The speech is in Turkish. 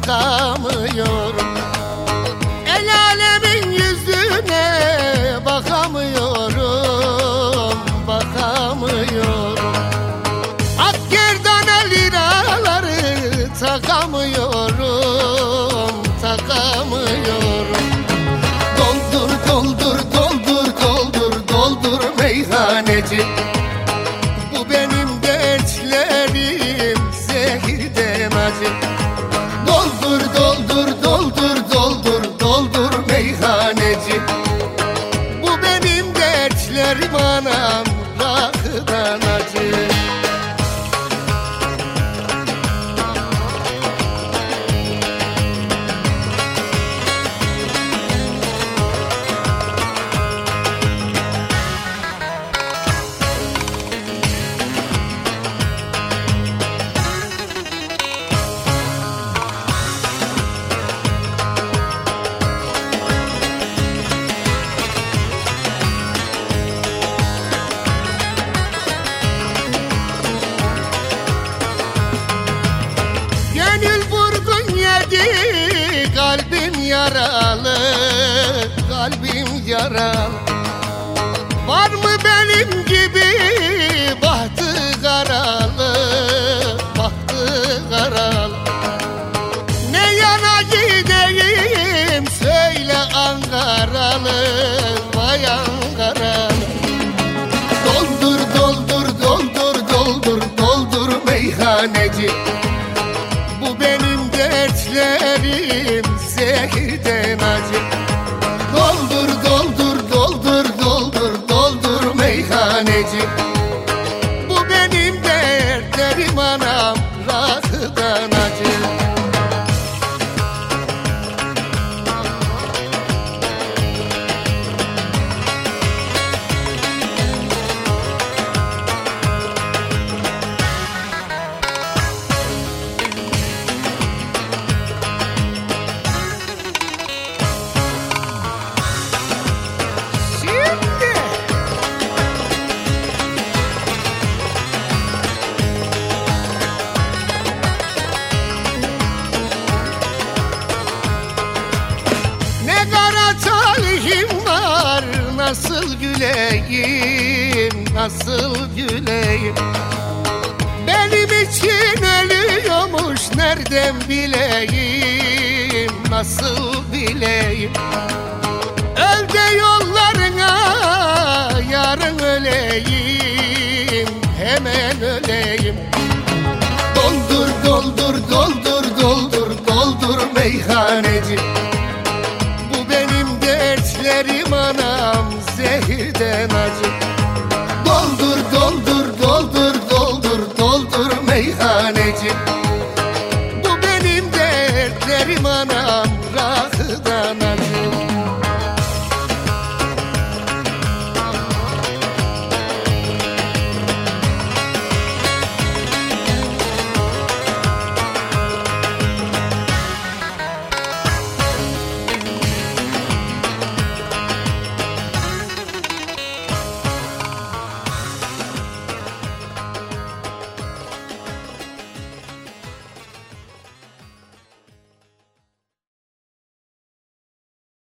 bakamıyorum. El alemin yüzüne bakamıyorum, bakamıyorum. Ak gerdana liraları takamıyorum, takamıyorum. Doldur, doldur, doldur, doldur, doldur meyhaneci. Bu benim dertlerim zehirden acı. Doldur, doldur, doldur, doldur, doldur meyhaneci. Bu benim dertlerim anam rakıdan acı. Gönül vurgun yedi, kalbim yaralı, kalbim yaralı. Var mı benim gibi bahtı karalı, bahtı karalı? Ne yana gideyim söyle Ankaralı, vay Ankaralı. Doldur, doldur, doldur, doldur, doldur meyhaneci. Bu benim dertlerim zehirden acı. Doldur, doldur, doldur, doldur, doldur meyhaneci. Bu benim dertlerim anam rakıdan acı. Nasıl güleyim, nasıl güleyim? Benim için ölüyormuş, nereden bileyim, nasıl bileyim? Öl de yollarına, yarın öleyim, hemen öleyim. Doldur, doldur, doldur, doldur, doldur meyhaneci. Bu benim dertlerim anam zehirden acı. Doldur, doldur, doldur, doldur, doldur meyhaneci.